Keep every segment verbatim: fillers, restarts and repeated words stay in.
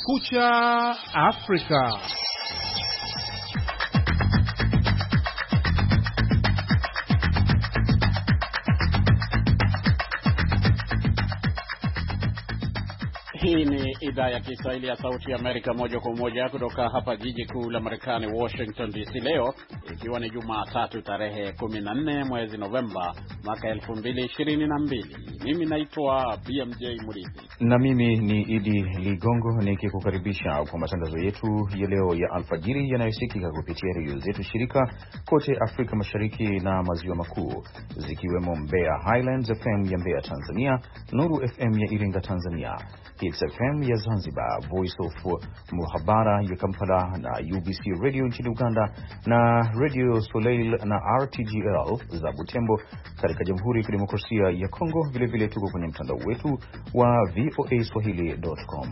Kumekucha Afrika. Hii ni idhaa ya Kiswahili ya Sauti ya Amerika, moja kwa moja kutoka hapa jiji kuu la Marekani, Washington D C. Leo ikiwa ni Jumatatu tarehe kumi na nne mwezi Novemba mwaka elfu mbili ishirini na mbili. Mimi naitwa B M J Murithi na mimi ni Idi Ligongo nikikukaribisha kwa matangazo yetu ya leo ya alfajiri yanayosikika kupitia redio zetu shirika kote Afrika Mashariki na Maziwa Makuu, zikiwemo Mbeya Highlands F M ya Mbeya Tanzania, Nuru F M ya Iringa Tanzania, Hits F M ya Zanzibar, Voice of Muhabara ya Kampala na U B C Radio nchini Uganda na Radio Soleil na R T G L za Butembo katika Jamhuri ya Kidemokrasia ya Kongo. Vile vile tuko kwenye mtandao wetu wa v o a swahili dot com.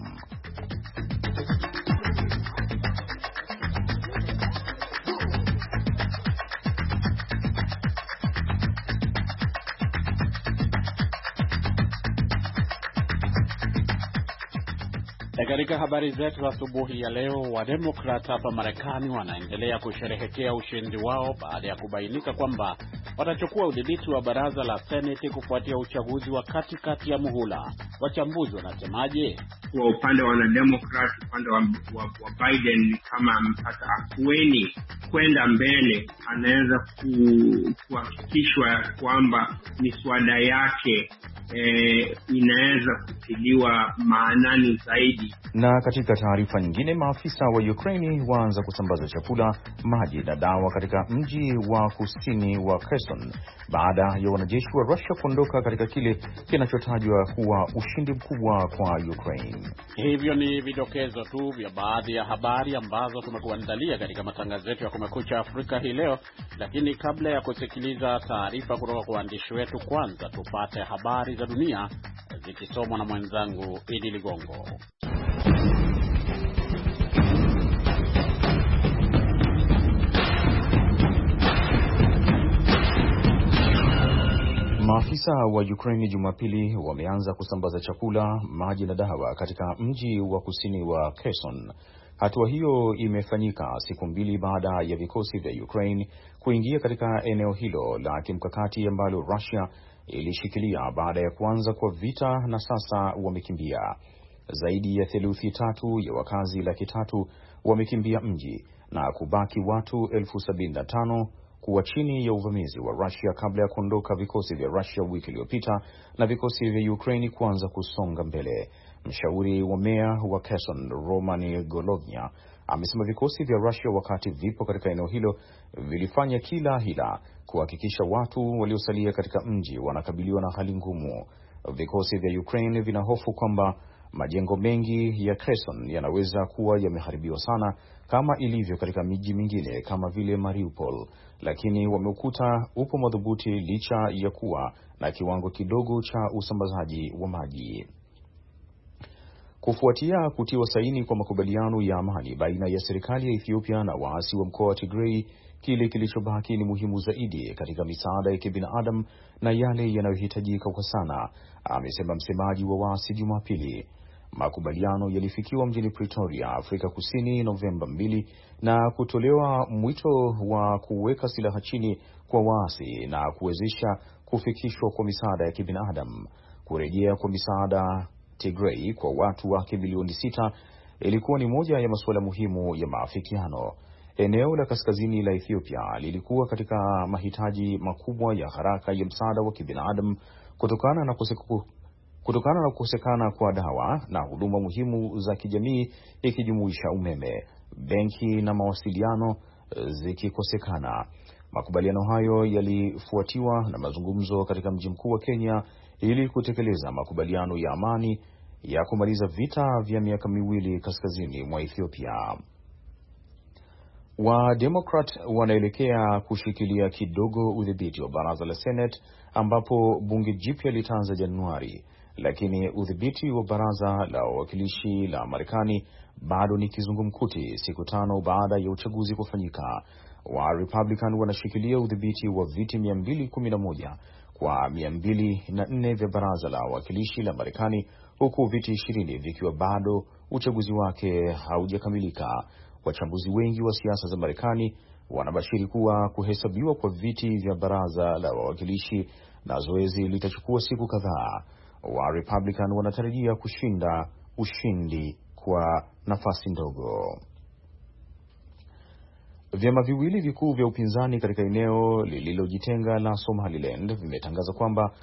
Katika habari zetu asubuhi ya leo, Wademokrat hapa Marekani wanaendelea kusherehekea ushindi wao baada ya kubainika kwamba watachukua udhibiti wa baraza la Seneti kufuatia uchaguzi wa katikati ya muhula. Wachambuzi wanasemaje? Kwa upande wa Wademokrat, upande wa, wa, wa Biden ni kama ampata afueni kwenda mbele, anaweza kuhakikishwa kwamba miswada yake E, inaweza kutiliwa maanani zaidi. Na katika taarifa nyingine, maafisa wa Ukraine waanza kusambaza chakula, maji na dawa katika mji wa kusini wa Kherson baada ya wanajeshi wa Russia kuondoka katika kile kinachotajwa kuwa ushindi mkubwa kwa Ukraine. Hivyo ni vidokezo tu vya baadhi ya habari ambazo tumekuandalia katika matangazo yetu ya Kumekucha Afrika hii leo, lakini kabla ya kusikiliza taarifa kutoka kwa waandishi wetu, kwanza tupate habari za dunia zikisomwa na mwenzangu Idi Ligongo. Maafisa wa Ukraine Jumapili wameanza kusambaza chakula, maji na dawa katika mji wa kusini wa Kherson. Hatua hiyo imefanyika siku mbili baada ya vikosi vya Ukraine kuingia katika eneo hilo la kimkakati ambalo Russia ilishikilia baada ya kuanza kwa vita, na sasa wamekimbia. Zaidi ya theluthi tatu ya wakazi laki tatu wamekimbia mji na kubaki watu elfu sabini na tano kuwa chini ya uvamizi wa Russia kabla ya kuondoka vikosi vya Russia wiki iliyopita na vikosi vya Ukraine kuanza kusonga mbele. Mshauri wa meya wa Kherson, Roman Golovnya, amesema vikosi vya Russia wakati vipo katika eneo hilo vilifanya kila hila kuhakikisha watu waliosalia katika mji wanakabiliwa na hali ngumu. Vikosi vya Ukraine vinahofu kwamba majengo mengi ya Kherson yanaweza kuwa yameharibiwa sana kama ilivyo katika miji mingine kama vile Mariupol, lakini wameukuta upo madhubuti licha ya kuwa na kiwango kidogo cha usambazaji wa maji. Kufuatia kutiwa saini kwa makubaliano ya amani baina ya serikali ya Ethiopia na waasi wa mkoa wa Tigray, kile kilichobaki ni muhimu zaidi katika misaada ya kibinadamu na yale yanayohitajika kwa sana, amesema msemaji wa waasi Jumapili. Makubaliano yalifikiwa mjini Pretoria, Afrika Kusini, Novemba mbili, na kutolewa mwito wa kuweka silaha chini kwa waasi na kuwezesha kufikishwa kwa misaada ya kibinadamu. Kurejea kwa misaada Tigray kwa watu wake milioni sita ilikuwa ni moja ya masuala muhimu ya maafikiano. Eneo la kaskazini la Ethiopia lilikuwa katika mahitaji makubwa ya haraka ya msaada wa kibinadamu kutokana na kuseku, kutokana na kukosekana kwa dawa na huduma muhimu za kijamii ikijumuisha umeme, benki na mawasiliano zikikosekana. Makubaliano hayo yalifuatiwa na mazungumzo katika mji mkuu wa Kenya ili kutekeleza makubaliano ya amani ya kumaliza vita vya miaka miwili kaskazini mwa Ethiopia. Wa Democrat wanaelekea kushikilia kidogo udhibiti wa baraza la Senate ambapo bunge jipya litaanza Januari, lakini udhibiti wa baraza la wawakilishi la Marekani bado ni kizungumkuti siku tano baada ya uchaguzi kufanyika. Wa Republican wanashikilia udhibiti wa viti mia mbili kumi na moja kwa mia mbili na nne vya baraza la wawakilishi la Marekani, huku viti ishirini vikiwa bado uchaguzi wake haujakamilika. Wachambuzi wengi wa siasa za Marekani wanabashiri kuwa kuhesabiwa kwa viti vya baraza la wawakilishi na zoezi litachukua siku kadhaa. Wa Republican wanatarajia kushinda ushindi kwa nafasi ndogo. Vyama viwili vikuu vya upinzani katika eneo lililojitenga la Somaliland vimetangaza kwamba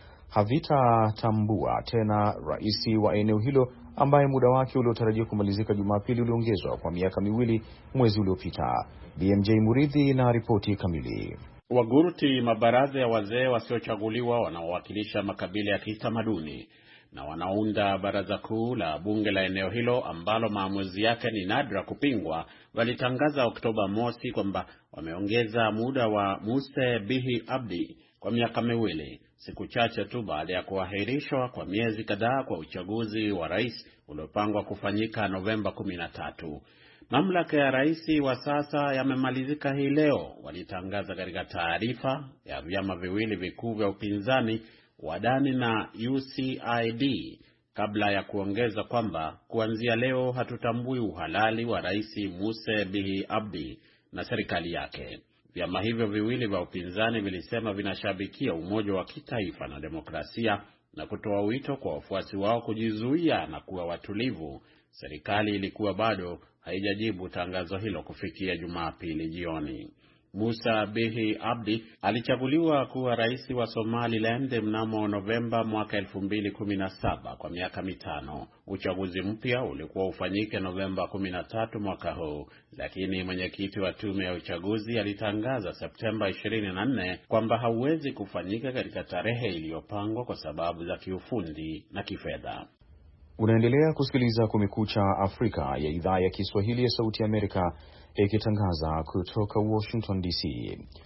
havitatambua tena rais wa eneo hilo ambaye muda wake uliotarajiwa kumalizika Jumapili uliongezwa kwa miaka miwili mwezi uliopita. B M J Muridhi na ripoti kamili. Waguruti mabaraza ya wazee wasiochaguliwa wanaowakilisha makabila ya kitamaduni na wanaunda baraza kuu la bunge la eneo hilo ambalo maamuzi yake ni nadra kupingwa, walitangaza Oktoba mosi kwamba wameongeza muda wa Muse Bihi Abdi kwa miaka miwili, siku chache tu baada ya kuahirishwa kwa miezi kadhaa kwa uchaguzi wa rais uliopangwa kufanyika Novemba kumi na tatu. Mamlaka ya rais wa sasa yamemalizika hii leo, walitangaza katika taarifa ya vyama viwili vikuu vya upinzani, Wadani na U C I D, kabla ya kuongeza kwamba kuanzia leo hatutambui uhalali wa rais Muse Bihi Abdi na serikali yake. Vyama hivyo viwili vya upinzani vilisema vinashabikia umoja wa kitaifa na demokrasia na kutoa wito kwa wafuasi wao kujizuia na kuwa watulivu. Serikali ilikuwa bado haijajibu tangazo hilo kufikia Jumapili jioni. Musa Bihi Abdi alichaguliwa kuwa rais wa Somaliland mnamo Novemba mwaka elfu mbili kumi na saba kwa miaka mitano. Uchaguzi mpya ulikuwa ufanyike Novemba kumi na tatu mwaka huu, lakini mwenyekiti wa tume ya uchaguzi alitangaza Septemba ishirini na nne kwamba hauwezi kufanyika katika tarehe iliyopangwa kwa sababu za kiufundi na kifedha. Unaendelea kusikiliza Kumekucha Afrika ya idhaa ya Kiswahili ya Sauti ya Amerika ikitangaza kutoka Washington D C.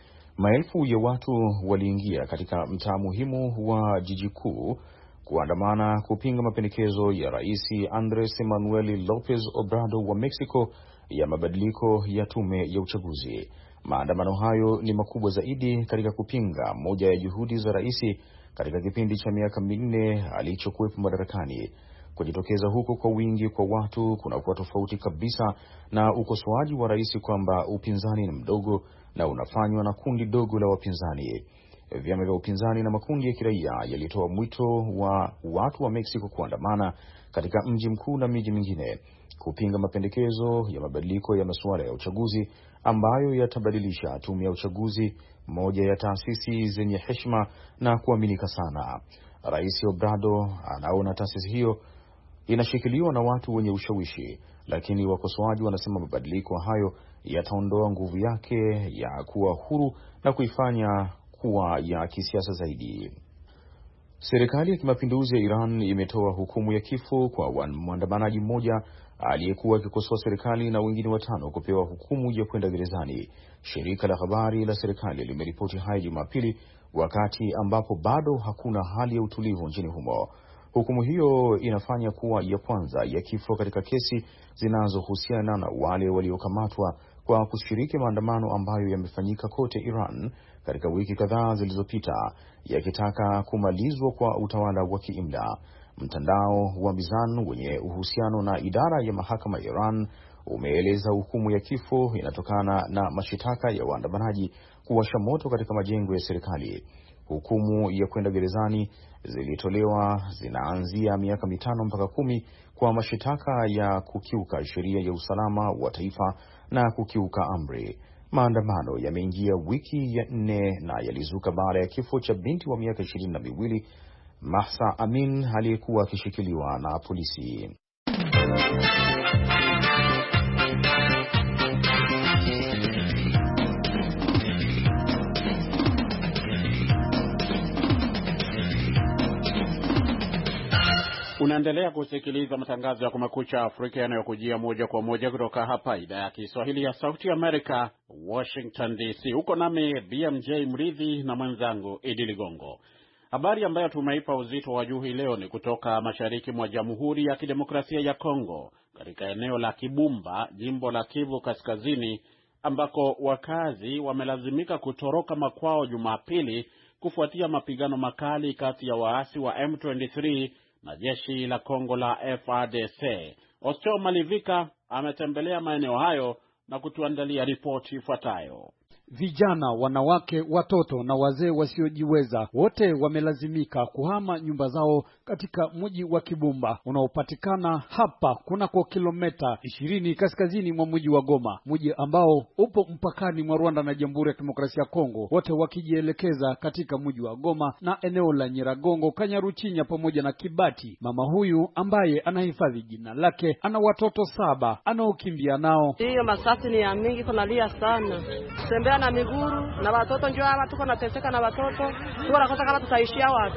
Maelfu ya watu waliingia katika mtaa muhimu wa jiji kuu kuandamana kupinga mapendekezo ya Rais Andres Manuel Lopez Obrador wa Mexico ya mabadiliko ya tume ya uchaguzi. Maandamano hayo ni makubwa zaidi katika kupinga moja ya juhudi za rais katika kipindi cha miaka minne alichokuwepo madarakani. Kujitokeza huko kwa wingi kwa watu kunakuwa tofauti kabisa na ukosoaji wa rais kwamba upinzani ni mdogo na unafanywa na kundi dogo la wapinzani. Vyama vya upinzani na makundi ya kiraia yalitoa mwito wa watu wa Mexico kuandamana katika mji mkuu na miji mingine kupinga mapendekezo ya mabadiliko ya masuala ya uchaguzi ambayo yatabadilisha tume ya uchaguzi, moja ya taasisi zenye heshima na kuaminika sana. Rais Obrador anaona taasisi hiyo inashikiliwa na watu wenye ushawishi, lakini wakosoaji wanasema mabadiliko hayo yataondoa nguvu yake ya kuwa huru na kuifanya kuwa ya kisiasa zaidi. Serikali ya kimapinduzi ya Iran imetoa hukumu ya kifo kwa mwandamanaji mmoja aliyekuwa akikosoa serikali na wengine watano kupewa hukumu ya kwenda gerezani. Shirika la habari la serikali limeripoti haya Jumapili, wakati ambapo bado hakuna hali ya utulivu nchini humo. Hukumu hiyo inafanya kuwa ya kwanza ya kifo katika kesi zinazohusiana na wale waliokamatwa kwa kushiriki maandamano ambayo yamefanyika kote Iran katika wiki kadhaa zilizopita yakitaka kumalizwa kwa utawala wa kiimla. Mtandao wa Mizan wenye uhusiano na idara ya mahakama ya Iran umeeleza hukumu ya kifo inatokana na mashitaka ya waandamanaji kuwasha moto katika majengo ya serikali. Hukumu ya kwenda gerezani zilitolewa zinaanzia miaka mitano mpaka kumi kwa mashitaka ya kukiuka sheria ya usalama wa taifa na kukiuka amri. Maandamano yameingia wiki ya nne na yalizuka baada ya kifo cha binti wa miaka ishirini na miwili Mahsa Amin aliyekuwa akishikiliwa na polisi. Unaendelea kusikiliza matangazo ya Kumekucha Afrika yanayokujia moja kwa moja kutoka hapa idhaa ya Kiswahili ya Sauti Amerika, Washington D C. Uko nami B M J Mridhi na mwenzangu Idi Ligongo. Habari ambayo tumeipa uzito wa juu hii leo ni kutoka mashariki mwa Jamhuri ya Kidemokrasia ya Kongo, katika eneo la Kibumba, jimbo la Kivu Kaskazini, ambako wakazi wamelazimika kutoroka makwao Jumapili kufuatia mapigano makali kati ya waasi wa M ishirini na tatu na jeshi la Kongo la F A R D C. Ocho Malivika ametembelea maeneo hayo na kutuandalia ripoti ifuatayo. Vijana, wanawake, watoto na wazee wasiojiweza wote wamelazimika kuhama nyumba zao katika mji wa Kibumba unaopatikana hapa kunako kilomita ishirini kaskazini mwa mji wa Goma, mji ambao upo mpakani mwa Rwanda na Jamhuri ya Kidemokrasia ya Kongo, wote wakijielekeza katika mji wa Goma na eneo la Nyiragongo, Kanyaruchinya pamoja na Kibati. Mama huyu ambaye anahifadhi jina lake ana watoto saba anaokimbia nao. Hiyo masasi ni ya mingi, tunalia sana. Tembea na miguru na watoto njoo hapa, tuko nateseka na watoto. Tuko nakosa kama tutaishia wapi.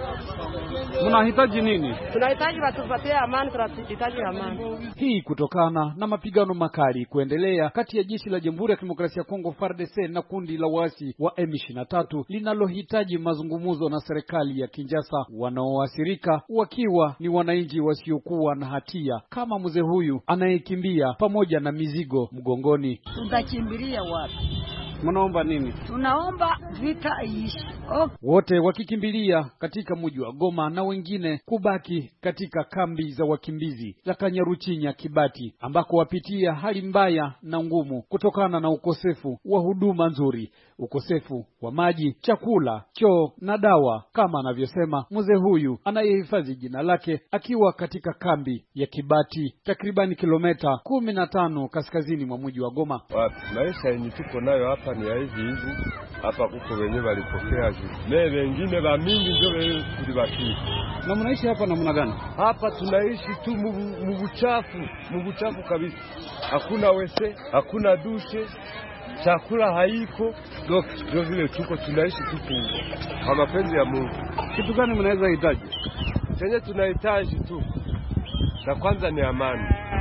Mnahitaji nini? Tunahitaji watu tupatie amani, tunahitaji amani. Hii kutokana na mapigano makali kuendelea kati ya jeshi la Jamhuri ya Kidemokrasia ya Kongo F A R D C na kundi la waasi wa M ishirini na tatu linalohitaji mazungumzo na serikali ya Kinshasa, wanaoathirika wakiwa ni wananchi wasiokuwa na hatia kama mzee huyu anayekimbia pamoja na mizigo mgongoni. Tutakimbilia wapi? Mnaomba nini? Tunaomba vita iishi. Oh. Wote wakikimbilia katika mji wa Goma na wengine kubaki katika kambi za wakimbizi za Kanyaruchinya, Kibati, ambako wapitia hali mbaya na ngumu kutokana na ukosefu wa huduma nzuri, ukosefu wa maji, chakula, choo na dawa, kama anavyosema mzee huyu anayehifadhi jina lake akiwa katika kambi ya Kibati, takriban kilomita kumi na tano kaskazini mwa mji wa Goma. Wapi maisha yenye tuko nayo hapa ni ya hivi hivi. Hapa kuko wenyewe walipokea juu. Me wengine ba mingi ndio wao kulibaki. Na mnaishi hapa namna gani? Hapa tunaishi tu mubuchafu, mubuchafu kabisa. Hakuna wese, hakuna dushe, chakula haiko. Dok ndio vile tuko tunaishi tu kwa mapenzi ya Mungu. Kitu gani mnaweza hitaji? Chenye tunahitaji tu cha kwanza ni amani.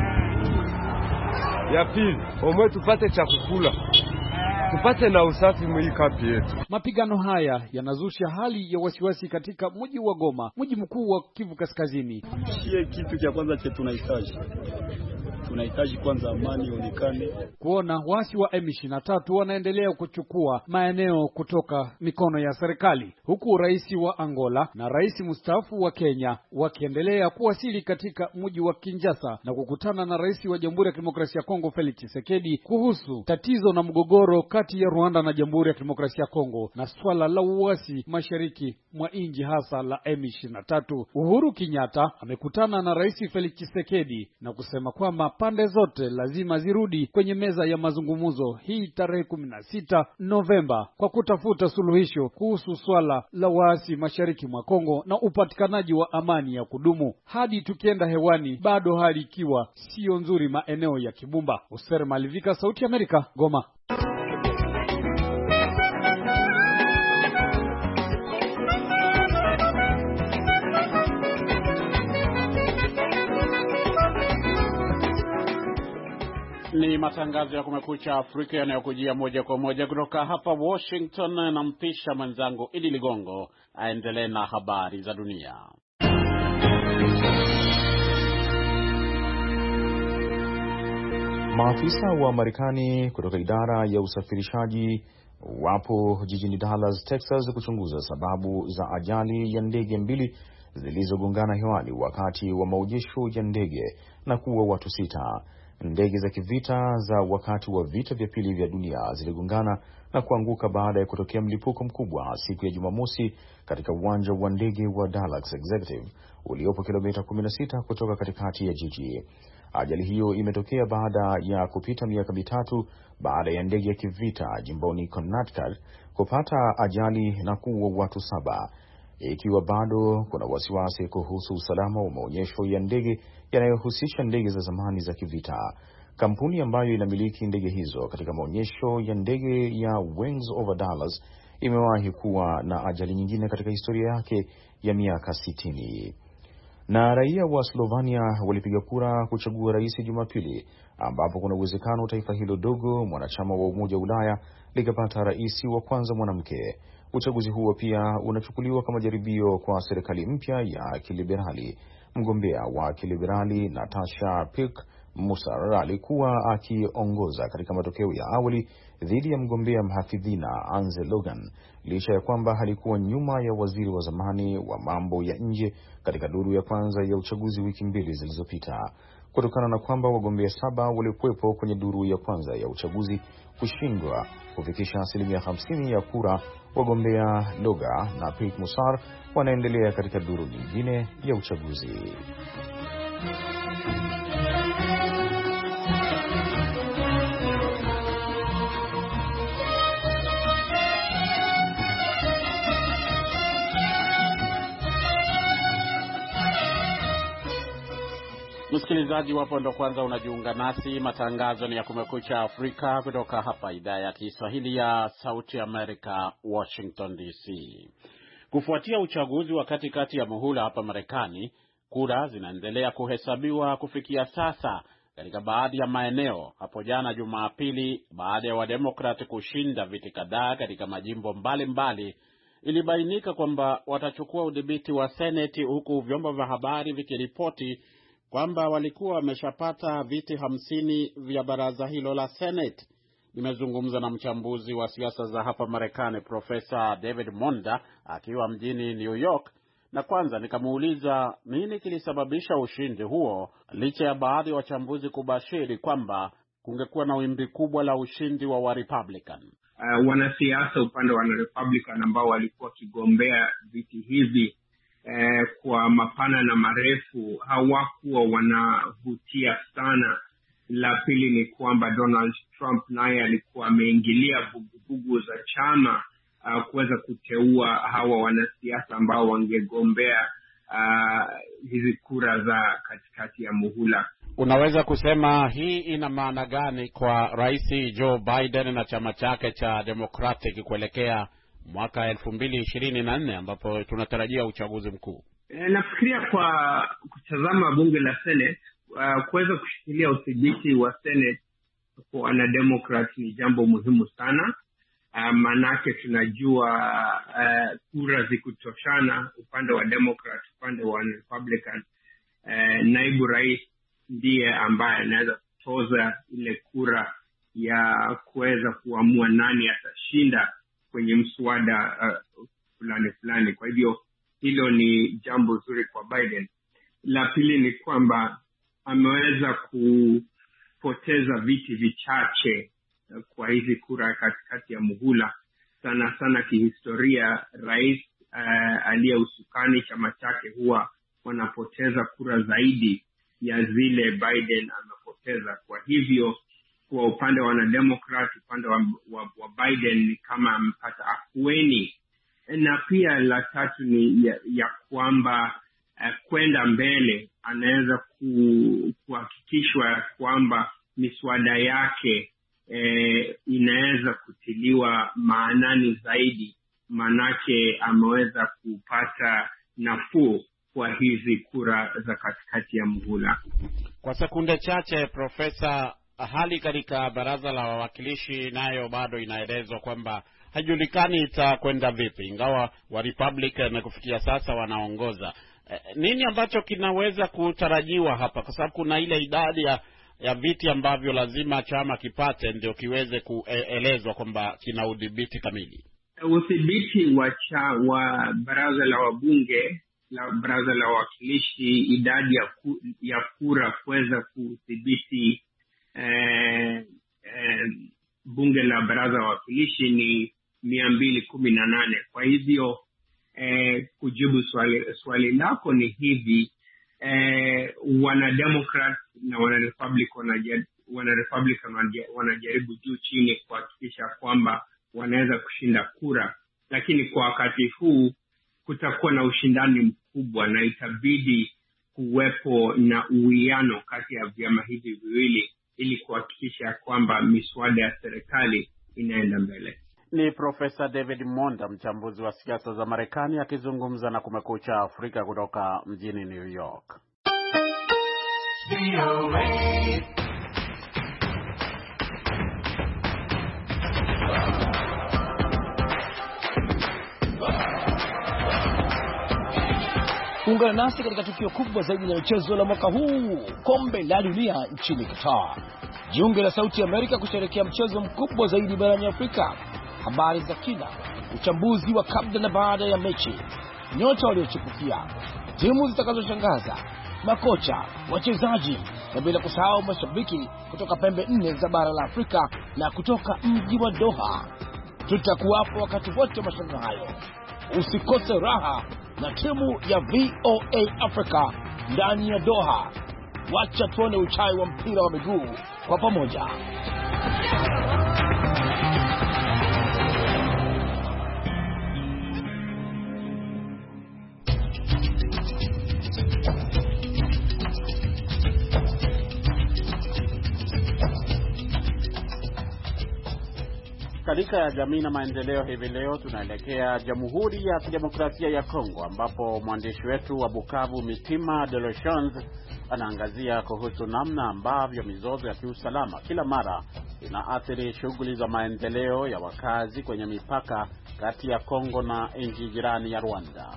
Ya pili, omwe tupate chakula. Tupate na usafi mwikapi yetu. Mapigano haya yanazusha hali ya wasiwasi katika mji wa Goma, mji mkuu wa Kivu Kaskazini. Shie kitu cha kwanza che tunahitaji. Tunahitaji kwanza amani ionekane. Kuona waasi wa M ishirini na tatu wanaendelea kuchukua maeneo kutoka mikono ya serikali, huku rais wa Angola na rais mstaafu wa Kenya wakiendelea kuwasili katika mji wa Kinshasa na kukutana na rais wa Jamhuri ya Kidemokrasia ya Kongo Felix Tshisekedi kuhusu tatizo na mgogoro kati ya Rwanda na Jamhuri ya Kidemokrasia ya Kongo na swala la uasi mashariki mwa nchi hasa la M ishirini na tatu. Uhuru Kenyatta amekutana na rais Felix Tshisekedi na kusema kwamba pande zote lazima zirudi kwenye meza ya mazungumzo hii tarehe kumi na sita Novemba kwa kutafuta suluhisho kuhusu swala la waasi mashariki mwa Kongo na upatikanaji wa amani ya kudumu. Hadi tukienda hewani bado hali ikiwa sio nzuri maeneo ya Kibumba. Oser Malivika, Sauti ya Amerika, Goma. Ni matangazo ya Kumekucha Afrika yanayokujia moja kwa moja kutoka hapa Washington, na mpisha mwenzangu Idi Ligongo aendelee na habari za dunia. Maafisa wa Marekani kutoka idara ya usafirishaji wapo jijini Dallas, Texas kuchunguza sababu za ajali ya ndege mbili zilizogongana hewani wakati wa maonyesho ya ndege na kuua watu sita. Ndege za kivita za wakati wa vita vya pili vya dunia ziligongana na kuanguka baada ya kutokea mlipuko mkubwa siku ya Jumamosi katika uwanja wa ndege wa Dallas Executive uliopo kilomita kumi na sita kutoka katikati ya jiji. Ajali hiyo imetokea baada ya kupita miaka mitatu baada ya ndege ya kivita jimboni Connecticut kupata ajali na kuua watu saba. Ikiwa bado kuna wasiwasi kuhusu usalama wa maonyesho ya ndege yanayohusisha ndege za zamani za kivita, kampuni ambayo inamiliki ndege hizo katika maonyesho ya ndege ya Wings Over Dallas imewahi kuwa na ajali nyingine katika historia yake ya miaka sitini. Na raia wa Slovenia walipiga kura kuchagua rais Jumapili, ambapo kuna uwezekano taifa hilo dogo mwanachama wa Umoja wa Ulaya likapata rais wa kwanza mwanamke. Uchaguzi huo pia unachukuliwa kama jaribio kwa serikali mpya ya kiliberali. Mgombea wa kiliberali Natasha Pirk Musar alikuwa akiongoza katika matokeo ya awali dhidi ya mgombea mhafidhina Anze Logan, licha ya kwamba alikuwa nyuma ya waziri wa zamani wa mambo ya nje katika duru ya kwanza ya uchaguzi wiki mbili zilizopita. Kutokana na kwamba wagombea saba waliokuwepo kwenye duru ya kwanza ya uchaguzi kushindwa kufikisha asilimia hamsini ya kura, wagombea Loga na Pique Musar wanaendelea katika duru nyingine ya uchaguzi. Msikilizaji, wapo ndo kwanza unajiunga nasi, matangazo ni ya Kumekucha Afrika kutoka hapa idhaa ya Kiswahili ya Sauti Amerika, Washington D C. Kufuatia uchaguzi wa katikati ya muhula hapa Marekani, kura zinaendelea kuhesabiwa kufikia sasa katika baadhi ya maeneo. Hapo jana Jumapili, baada ya Wademokrati kushinda viti kadhaa katika majimbo mbalimbali mbali, ilibainika kwamba watachukua udhibiti wa Seneti, huku vyombo vya habari vikiripoti kwamba walikuwa wameshapata viti hamsini vya baraza hilo la Senate. Nimezungumza na mchambuzi wa siasa za hapa Marekani, Profesa David Monda, akiwa mjini New York, na kwanza nikamuuliza nini kilisababisha ushindi huo, licha ya baadhi ya wachambuzi kubashiri kwamba kungekuwa na wimbi kubwa la ushindi wa wa Republican. Uh, wanasiasa upande wa Republican ambao walikuwa kigombea viti hivi Eh, kwa mapana na marefu hawakuwa wanavutia sana. La pili ni kwamba Donald Trump naye alikuwa ameingilia vuguvugu za chama uh, kuweza kuteua hawa wanasiasa ambao wangegombea uh, hizi kura za katikati ya muhula. Unaweza kusema hii ina maana gani kwa Rais Joe Biden na chama chake cha Democratic kuelekea mwaka elfu mbili ishirini na nne ambapo tunatarajia uchaguzi mkuu? E, nafikiria kwa kutazama bunge la Senate, uh, kuweza kushikilia udhibiti wa Senate kwa wanademokrat ni jambo muhimu sana. Uh, manake tunajua uh, kura zikutoshana upande wa Democrat, upande wa Republican. Uh, naibu rais ndiye ambaye anaweza kutoza ile kura ya kuweza kuamua nani atashinda kwenye mswada uh, fulani fulani. Kwa hivyo hilo ni jambo zuri kwa Biden. La pili ni kwamba ameweza kupoteza viti vichache uh, kwa hizi kura katikati ya muhula. Sana sana kihistoria, rais uh, aliye usukani chama chake huwa wanapoteza kura zaidi ya zile Biden amepoteza. Kwa hivyo kwa upande wa wanademokrat, upande wa, wa, wa Biden ni kama amepata afueni. Na pia la tatu ni ya, ya kwamba uh, kwenda mbele anaweza ku, kuhakikishwa kwamba miswada yake eh, inaweza kutiliwa maanani zaidi, manake ameweza kupata nafuu kwa hizi kura za katikati ya muhula. Kwa sekunde chache, Profesa, hali katika baraza la wawakilishi nayo bado inaelezwa kwamba haijulikani itakwenda vipi, ingawa wa Republican kufikia sasa wanaongoza. E, nini ambacho kinaweza kutarajiwa hapa, kwa sababu kuna ile idadi ya, ya viti ambavyo lazima chama kipate ndio kiweze kuelezwa kwamba kina udhibiti kamili? Udhibiti wa cha wa baraza la wabunge la baraza la wawakilishi, idadi ya, ku, ya kura kuweza kudhibiti eh, eh, bunge la baraza la wawakilishi ni mia mbili kumi na nane. Kwa hivyo eh, kujibu swali, swali lako ni hivi, eh, wanademokrat na wanarepublican wanarepublican wanajaribu juu chini kuhakikisha kwamba wanaweza kushinda kura, lakini kwa wakati huu kutakuwa na ushindani mkubwa na itabidi kuwepo na uwiano kati ya vyama hivi viwili ili kuhakikisha kwamba miswada ya serikali inaenda mbele. Ni Profesa David Monda, mchambuzi wa siasa za Marekani, akizungumza na Kumekucha Afrika kutoka mjini New York. Ungana nasi katika tukio kubwa zaidi la michezo la mwaka huu, kombe la dunia nchini Qatar. Jiunge na Sauti ya Amerika kusherehekea mchezo mkubwa zaidi barani Afrika. Habari za kina, uchambuzi wa kabla na baada ya mechi, nyota waliochipukia, timu zitakazoshangaza, makocha, wachezaji, na bila kusahau mashabiki kutoka pembe nne za bara la Afrika na kutoka mji wa Doha. Tutakuwapo wakati wote mashindano hayo. Usikose raha na timu ya V O A Africa ndani ya Doha. Wacha tuone uchai wa mpira wa miguu kwa pamoja. Katika jamii na maendeleo hivi leo tunaelekea Jamhuri ya Kidemokrasia ya Kongo, ambapo mwandishi wetu wa Bukavu Mitima de Lechons anaangazia kuhusu namna ambavyo mizozo ya kiusalama kila mara inaathiri shughuli za maendeleo ya wakazi kwenye mipaka kati ya Kongo na nchi jirani ya Rwanda.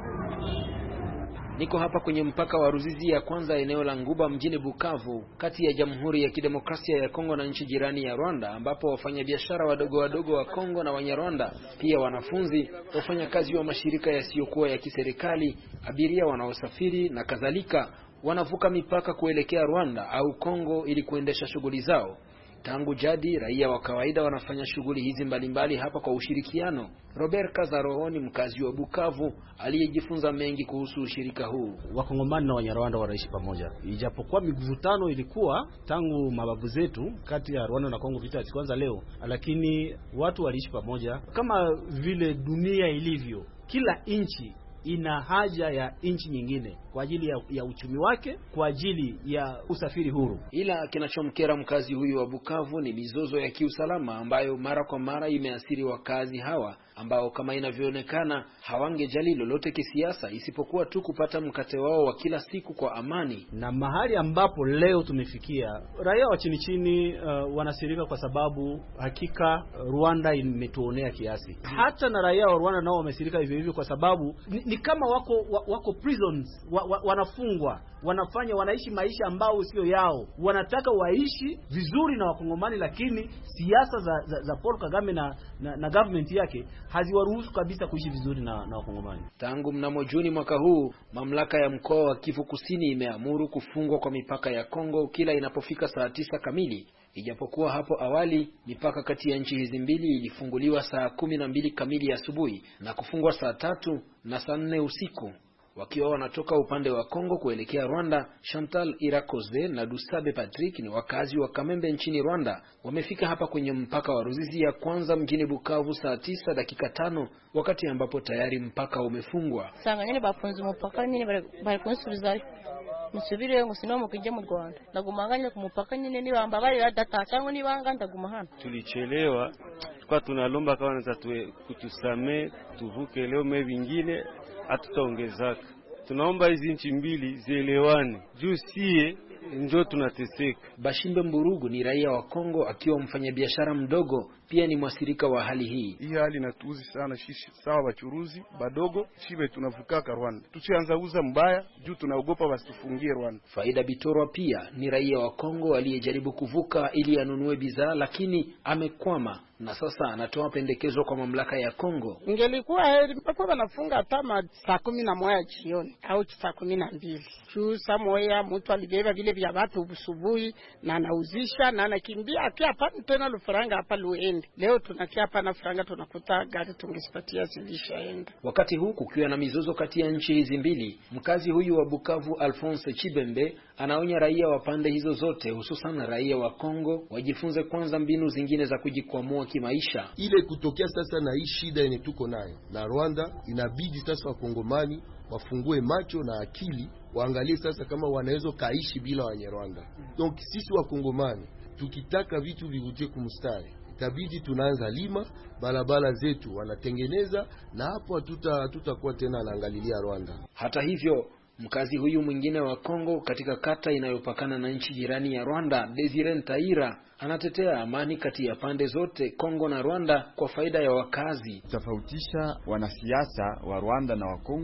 Niko hapa kwenye mpaka wa Ruzizi ya kwanza, eneo la Nguba mjini Bukavu, kati ya Jamhuri ya Kidemokrasia ya Kongo na nchi jirani ya Rwanda, ambapo wafanyabiashara wadogo wadogo wa Kongo na Wanyarwanda, pia wanafunzi, wafanyakazi wa mashirika yasiyokuwa ya kiserikali, abiria wanaosafiri na kadhalika, wanavuka mipaka kuelekea Rwanda au Kongo ili kuendesha shughuli zao. Tangu jadi raia wa kawaida wanafanya shughuli hizi mbalimbali hapa kwa ushirikiano. Robert Kazaro ni mkazi wa Bukavu aliyejifunza mengi kuhusu ushirika huu. Wakongomani na Wanyarwanda wanaishi pamoja. Ijapokuwa mivutano ilikuwa tangu mababu zetu kati ya Rwanda na Kongo, vita kwanza leo, lakini watu waliishi pamoja kama vile dunia ilivyo. Kila nchi ina haja ya nchi nyingine kwa ajili ya, ya uchumi wake, kwa ajili ya usafiri huru. Ila kinachomkera mkazi huyu wa Bukavu ni mizozo ya kiusalama ambayo mara kwa mara imeathiri wakazi hawa, ambao kama inavyoonekana hawangejali lolote kisiasa isipokuwa tu kupata mkate wao wa kila siku kwa amani. Na mahali ambapo leo tumefikia, raia wa chini chini uh, wanasirika kwa sababu hakika Rwanda imetuonea kiasi. Hata na raia wa Rwanda nao wamesirika hivyo hivyo kwa sababu ni, ni kama wako wako prisons, wa, wa, wanafungwa, wanafanya wanaishi maisha ambao sio yao. Wanataka waishi vizuri na Wakongomani, lakini siasa za, za, za Paul Kagame na, na, na government yake haziwaruhusu kabisa kuishi vizuri na, na Wakongomani. Tangu mnamo Juni mwaka huu, mamlaka ya mkoa wa Kivu Kusini imeamuru kufungwa kwa mipaka ya Kongo kila inapofika saa tisa kamili. Ijapokuwa hapo awali mipaka kati ya nchi hizi mbili ilifunguliwa saa kumi na mbili kamili asubuhi na kufungwa saa tatu na saa nne usiku. Wakiwa wanatoka upande wa Kongo kuelekea Rwanda, Chantal Irakoze na Dusabe Patrick ni wakazi wa Kamembe nchini Rwanda. Wamefika hapa kwenye mpaka wa Ruzizi ya kwanza mjini Bukavu saa tisa dakika tano, wakati ambapo tayari mpaka umefungwa. Sanga nyene bafunze mpaka nyene bari kunsubizayo. Musubire ngo sino mukije mu Rwanda. Ndagumanganya ku mpaka nyene ni bamba bari datatanga ni banga ndaguma hano. Tulichelewa kwa tunalomba kama natatuwe kutusame tuvuke leo, mwe vingine hatutaongezaka. Tunaomba hizi nchi mbili zielewane, juu sie ndio tunateseka. Bashimbe Mburugu ni raia wa Kongo akiwa mfanyabiashara mdogo, pia ni mwasirika wa hali hii. Hii hali inatuuzi sana shishi sawa bachuruzi badogo, shibe tunavukaka Rwanda. Tusianza uza mbaya juu tunaogopa wasitufungie Rwanda. Faida Bitorwa pia ni raia wa Kongo aliyejaribu kuvuka ili anunue bidhaa, lakini amekwama na sasa anatoa pendekezo kwa mamlaka ya Kongo. Ingelikuwa heri mpaka wanafunga tama saa kumi na moja jioni au saa kumi na mbili. Juu saa moja mtu aligeva vile vya watu ubusubuhi na anauzisha na anakimbia akia hapa tena lufaranga hapa luende. Leo tunakia hapa na faranga tunakuta gari tungesipatia zilishaenda. Wakati huu kukiwa na mizozo kati ya nchi hizi mbili, mkazi huyu wa Bukavu Alphonse Chibembe anaonya raia wa pande hizo zote, hususan raia wa Kongo, wajifunze kwanza mbinu zingine za kujikwamua kimaisha. Ile kutokea sasa na hii shida yenye tuko nayo na Rwanda, inabidi sasa Wakongomani wafungue macho na akili, waangalie sasa kama wanaweza kaishi bila Wanyarwanda. Donc sisi Wakongomani tukitaka vitu vivuje kumstari, itabidi tunaanza lima, barabara zetu wanatengeneza, na hapo hatuta hatutakuwa tena anaangalilia Rwanda. Hata hivyo, mkazi huyu mwingine wa Kongo katika kata inayopakana na nchi jirani ya Rwanda, Desire Ntaira, anatetea amani kati ya pande zote Kongo na Rwanda kwa faida ya wakazi. Tofautisha wanasiasa wa Rwanda na wa Kongo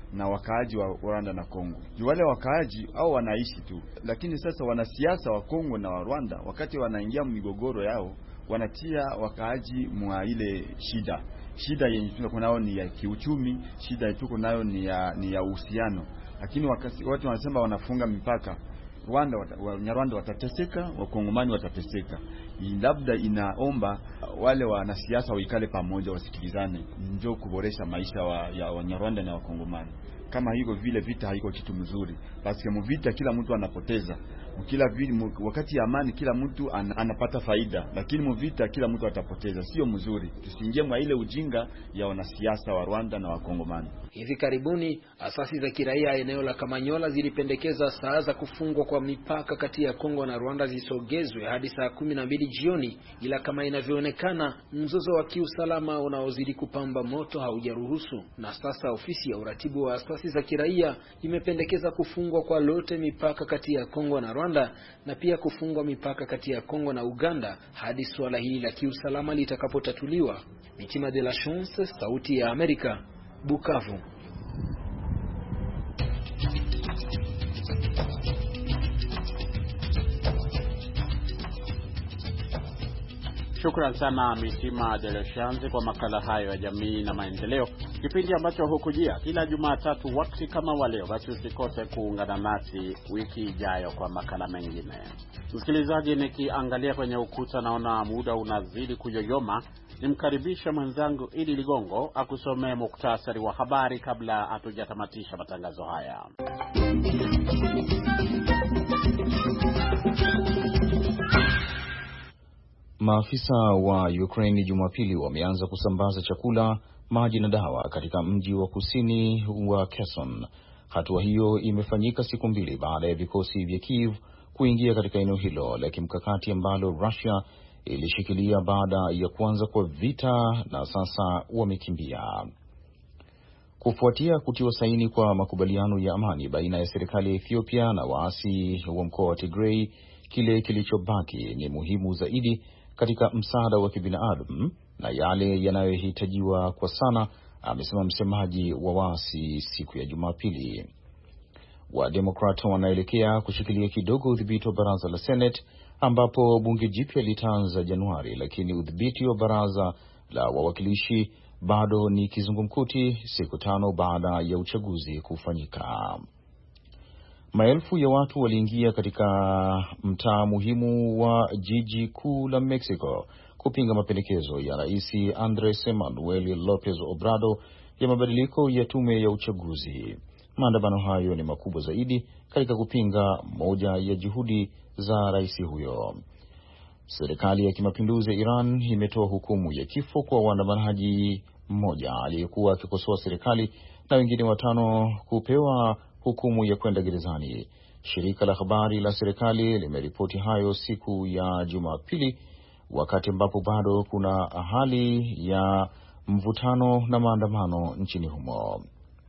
na wakaaji wa Rwanda na Kongo. Ni wale wakaaji au wanaishi tu, lakini sasa wanasiasa wa Kongo na wa Rwanda wakati wanaingia migogoro yao wanatia wakaaji mwa ile shida. Shida yenye tuko nayo ni ya kiuchumi, shida tuko nayo ni ya ni ya uhusiano. Lakini wakati watu wanasema wanafunga mipaka, Rwanda Wanyarwanda watateseka, Wakongomani watateseka. Labda inaomba wale wanasiasa waikale pamoja, wasikilizane, ndio kuboresha maisha wa, ya Wanyarwanda na Wakongomani. Kama hivyo vile vita haiko kitu mzuri, basi kama vita kila mtu anapoteza. Kila vile, wakati ya amani kila mtu an, anapata faida, lakini mvita kila mtu atapoteza. Sio mzuri. Tusiingie mwa ile ujinga ya wanasiasa wa Rwanda na Wakongomani. Hivi karibuni asasi za kiraia eneo la Kamanyola zilipendekeza saa za kufungwa kwa mipaka kati ya Kongo na Rwanda zisogezwe hadi saa kumi na mbili jioni, ila kama inavyoonekana mzozo wa kiusalama unaozidi kupamba moto haujaruhusu. Na sasa ofisi ya uratibu wa asasi za kiraia imependekeza kufungwa kwa lote mipaka kati ya Kongo na Rwanda na pia kufungwa mipaka kati ya Kongo na Uganda hadi suala hili la kiusalama litakapotatuliwa. Mitima de la Chance, Sauti ya Amerika, Bukavu. Shukran sana Mitima de la Chance kwa makala hayo ya jamii na maendeleo, kipindi ambacho hukujia kila Jumatatu wakati kama wa leo. Basi usikose kuungana nasi wiki ijayo kwa makala mengine. Msikilizaji, nikiangalia kwenye ukuta naona muda unazidi kuyoyoma. Nimkaribisha mwenzangu Idi Ligongo akusomee muktasari wa habari kabla hatujatamatisha matangazo haya. Maafisa wa Ukraine Jumapili wameanza kusambaza chakula, maji na dawa katika mji wa kusini wa Kherson. Hatua hiyo imefanyika siku mbili baada ya vikosi vya Kiev kuingia katika eneo hilo la kimkakati ambalo Russia ilishikilia baada ya kuanza kwa vita na sasa wamekimbia. Kufuatia kutiwa saini kwa makubaliano ya amani baina ya serikali ya Ethiopia na waasi wa mkoa wa Tigray, kile kilichobaki ni muhimu zaidi katika msaada wa kibinadamu na yale yanayohitajiwa kwa sana, amesema msemaji wa waasi siku ya Jumapili. Wa Democrat wanaelekea kushikilia kidogo udhibiti wa baraza la Senate ambapo bunge jipya litaanza Januari, lakini udhibiti wa baraza la wawakilishi bado ni kizungumkuti siku tano baada ya uchaguzi kufanyika. Maelfu ya watu waliingia katika mtaa muhimu wa jiji kuu la Mexico kupinga mapendekezo ya Rais Andres Manuel Lopez Obrador ya mabadiliko ya tume ya uchaguzi. Maandamano hayo ni makubwa zaidi katika kupinga moja ya juhudi za rais huyo. Serikali ya kimapinduzi ya Iran imetoa hukumu ya kifo kwa waandamanaji mmoja aliyekuwa akikosoa serikali na wengine watano kupewa hukumu ya kwenda gerezani. Shirika la habari la serikali limeripoti hayo siku ya Jumapili, wakati ambapo bado kuna hali ya mvutano na maandamano nchini humo.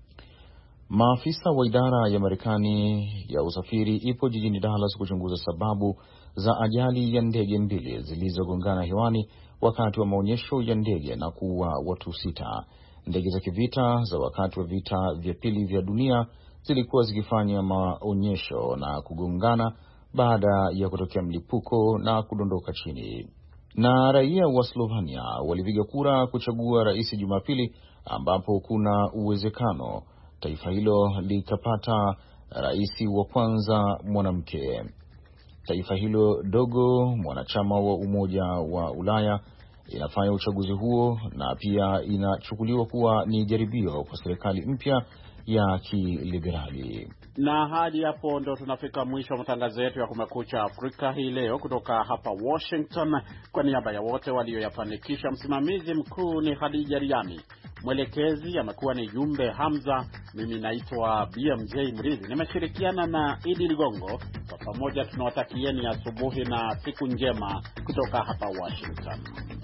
Maafisa wa idara ya Marekani ya usafiri ipo jijini Dallas kuchunguza sababu za ajali ya ndege mbili zilizogongana hewani wakati wa maonyesho ya ndege na kuua watu sita. Ndege za kivita za wakati wa vita vya pili vya dunia zilikuwa zikifanya maonyesho na kugongana baada ya kutokea mlipuko na kudondoka chini. Na raia wa Slovenia walipiga kura kuchagua rais Jumapili, ambapo kuna uwezekano taifa hilo likapata rais wa kwanza mwanamke. Taifa hilo dogo, mwanachama wa Umoja wa Ulaya, inafanya uchaguzi huo na pia inachukuliwa kuwa ni jaribio kwa serikali mpya ya kiliberali. Na hadi hapo ndo tunafika mwisho wa matangazo yetu ya Kumekucha Afrika hii leo kutoka hapa Washington. Kwa niaba ya wote walioyafanikisha, msimamizi mkuu ni Khadija Riami, mwelekezi amekuwa ni Jumbe Hamza, mimi naitwa B M J Mridhi, nimeshirikiana na Idi Ligongo. Kwa pamoja tunawatakieni asubuhi na siku njema kutoka hapa Washington.